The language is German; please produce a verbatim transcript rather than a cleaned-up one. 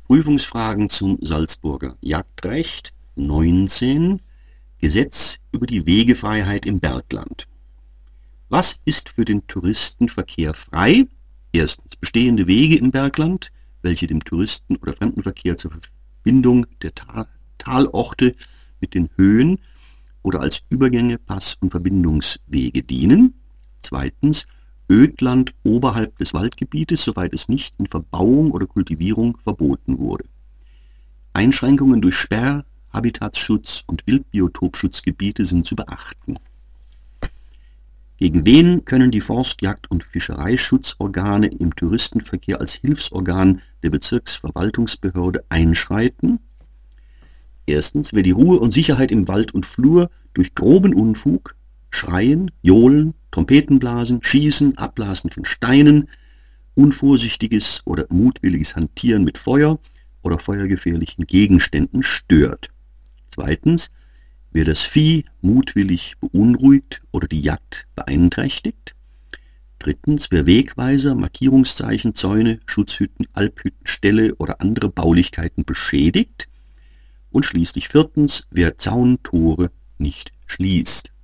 Prüfungsfragen zum Salzburger Jagdrecht. neunzehn. Gesetz über die Wegefreiheit im Bergland. Was ist für den Touristenverkehr frei? Erstens bestehende Wege im Bergland, welche dem Touristen- oder Fremdenverkehr zur Verbindung der Ta- Talorte mit den Höhen oder als Übergänge, Pass- und Verbindungswege dienen. Zweitens Ödland oberhalb des Waldgebietes, soweit es nicht in Verbauung oder Kultivierung verboten wurde. Einschränkungen durch Sperr-, Habitatsschutz und Wildbiotopschutzgebiete sind zu beachten. Gegen wen können die Forst-, Jagd- und Fischereischutzorgane im Touristenverkehr als Hilfsorgan der Bezirksverwaltungsbehörde einschreiten? Erstens, wer die Ruhe und Sicherheit im Wald und Flur durch groben Unfug, Schreien, Johlen, Trompetenblasen, Schießen, Ablasen von Steinen, unvorsichtiges oder mutwilliges Hantieren mit Feuer oder feuergefährlichen Gegenständen stört. Zweitens, wer das Vieh mutwillig beunruhigt oder die Jagd beeinträchtigt. Drittens, wer Wegweiser, Markierungszeichen, Zäune, Schutzhütten, Alphütten, Ställe oder andere Baulichkeiten beschädigt. Und schließlich viertens, wer Zauntore nicht schließt.